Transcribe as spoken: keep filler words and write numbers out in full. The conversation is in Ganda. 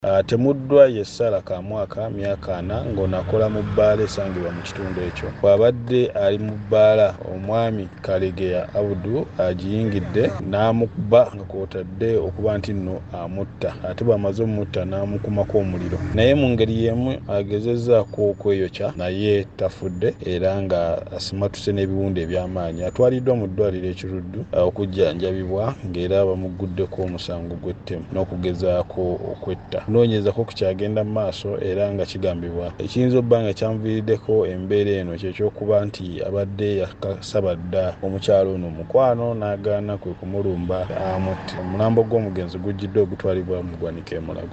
Atemuddwa ye Sarah Kamwaka myaka ana ng'ono akola mu bbaala esangibwa mu kitundu ekyo. Bw'abadde ali mu bbaala, omwami Kalegeya Abdul agiyingidde n'amukuba nga kw'otadde okuba nti nno amutta. Ate bw'amaze omutta n'amukumako omuliro. Naye mu ngeri y'emu agezezzaako okweyokya naye tafudde era nga asimatuse n'ebiwundu eby'amaanyi. Atwaliddwa mu ddwaliro e Kiruddu okujjanjabibwa ng'era bamuguddeko omusango gw'ettemu n'okugezaako okwetta. Okunoonyereza ko kukyagenda mu maaso era nga kigambibwa ekiyinza obba nga kyanviiriddeko embeera eno ky'ekyokuba nti abadde yakasaba dda omukyalo ono omukwano n'agaana kwe kumulumba amutte. Omulambo gw'omugenzi gujjiddwa ogutwalibwa mu ggwanika e Mulago.